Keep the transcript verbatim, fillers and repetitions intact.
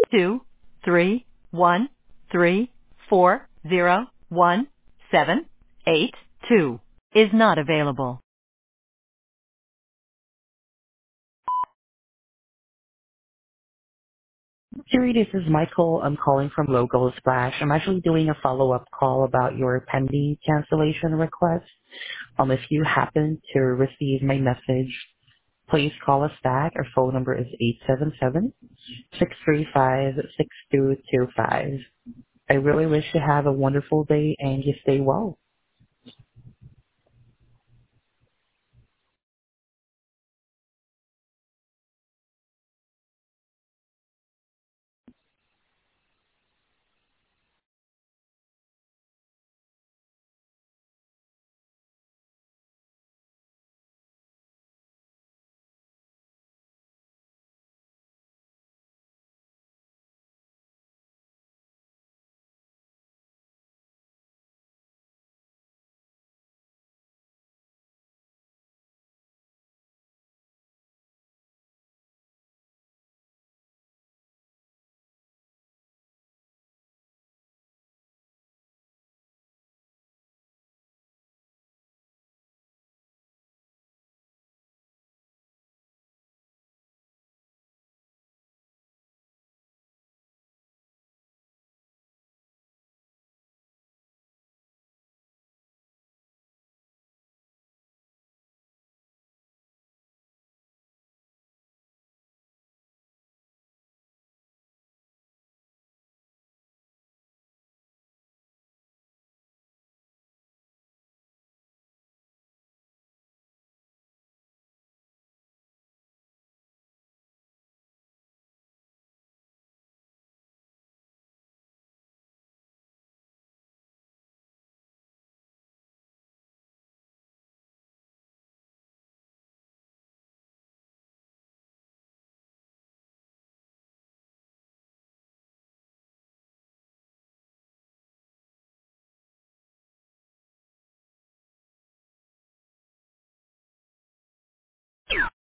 two three one three four zero one seven eight two is not available. Siri, this is Michael. I'm calling from Logo Splash. I'm actually doing a follow-up call about your pending cancellation request. Um, if you happen to receive my message, please call us back. Our phone number is eight seven seven, six three five, six two two five. I really wish you have a wonderful day and you stay well.